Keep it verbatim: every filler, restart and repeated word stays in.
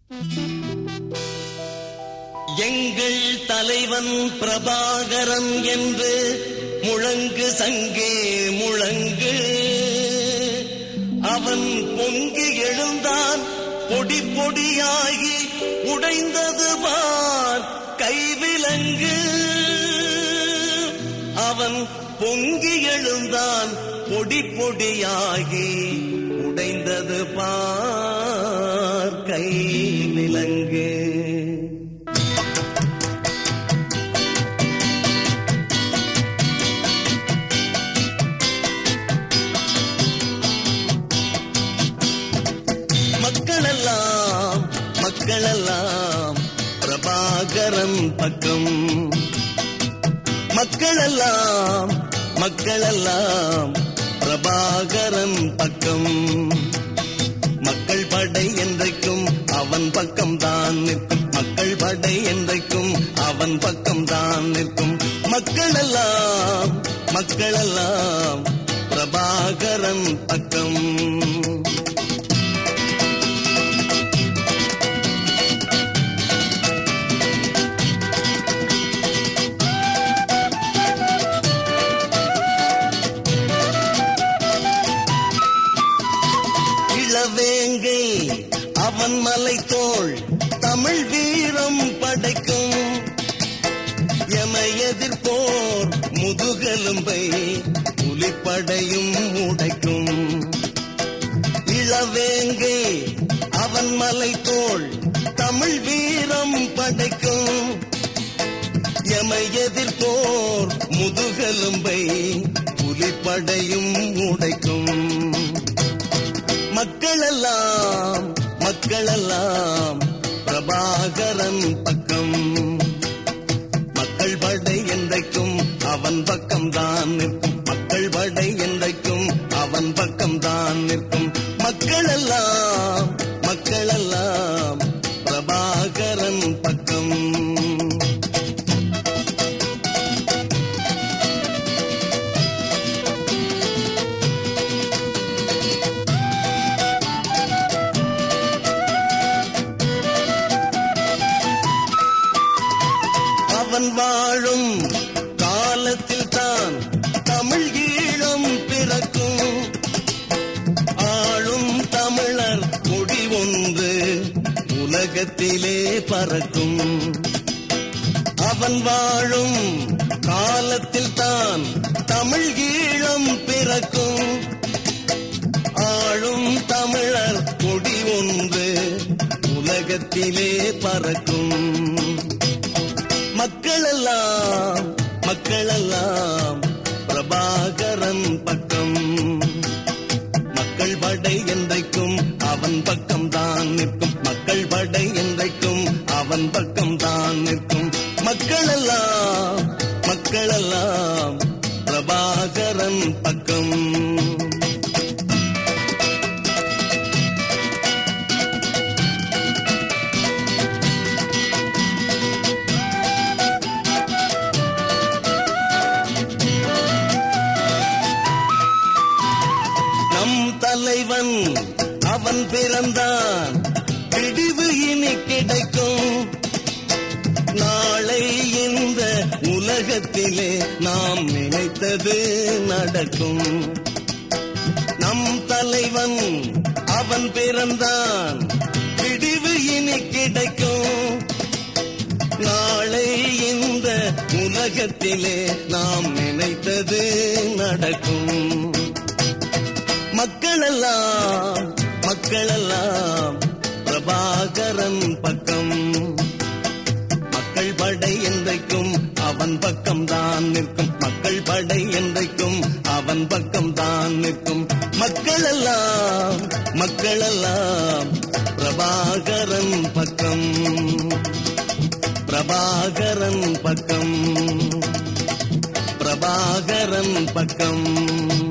எங்கள் தலைவன் பிரபாகரன் என்று முழங்கு சங்கே முழங்கு. அவன் பொங்கி எழுந்தான், பொடி பொடியாகி உடைந்தது பார் கைவிலங்கு. அவன் பொங்கி எழுந்தான், பொடி பொடியாகி உடைந்தது பார் கைவிலங்கு. மக்களெல்லாம் மக்களெல்லாம் பிரபாகரன் பக்கம். மக்களெல்லாம் மக்களெல்லாம் பிரபாகரன் பக்கம். மக்கள் படை என்றைக்கும் அவன் பக்கம் தான் நிற்கும். மக்கள் படை என்றைக்கும் அவன் பக்கம் தான் நிற்கும். மக்களெல்லாம் மக்களெல்லாம் பிரபாகரன் பக்கம். வேங்கை அவன் மலைத்தோள் தமிழ் வீரம் படைக்கும். எமை எதிர்ப்போர் முதுகெலும்பை புலிப்படையும் உடைக்கும். இளவேங்கை அவன் மலைத்தோள் தமிழ் வீரம் படைக்கும். எமை எதிர்ப்போர் முதுகெலும்பை புலிப்படையும் உடைக்கும். மக்களெல்லாம் மக்களெல்லாம் பிரபாகரன் பக்கம். மக்கள் படை என்றைக்கும் அவன் பக்கம் தான் நிற்கும். மக்கள் படை என்றைக்கும் அவன் பக்கம் தான் நிற்கும். மக்களெல்லாம் மக்களெல்லாம் பிரபாகரன் பக்கம். அவன் வாழும் காலத்தில் தான் தமிழ் ஈழம் பிறக்கும். ஆளும் தமிழர் கொடி ஒன்று உலகத்திலே பறக்கும். அவன் வாழும் காலத்தில் தான் தமிழ் ஈழம் பிறக்கும். ஆளும் தமிழர் கொடி ஒன்று உலகத்திலே பறக்கும். மக்களெல்லாம் மக்களெல்லாம் பிரபாகரன் பக்கம். மக்கள் படை என்றைக்கும் அவன் பக்கம் தான் நிற்கும். மக்கள் படை என்றைக்கும் அவன் பக்கம் தான் நிற்கும். மக்களெல்லாம் மக்களெல்லாம் பிரபாகரன் பக்கம். தலைவன் அவன் பிறந்தான், பிடிவு இனி கிடைக்கும். நாளை இந்த உலகத்திலே நாம் நினைத்தது நடக்கும். நம் தலைவன் அவன் பிறந்தான், பிடிவு இனி கிடைக்கும். நாளை இந்த உலகத்திலே நாம் நினைத்தது நடக்கும். மக்களெல்லாம் மக்களெல்லாம் பிரபாகரன் பக்கம். மக்கள் படை என்றைக்கும் அவன் பக்கம் தான் நிற்கும். மக்கள் படை என்றைக்கும் அவன் பக்கம் தான் நிற்கும். மக்களெல்லாம் மக்களெல்லாம் பிரபாகரன் பக்கம். பிரபாகரன் பக்கம். பிரபாகரன் பக்கம்.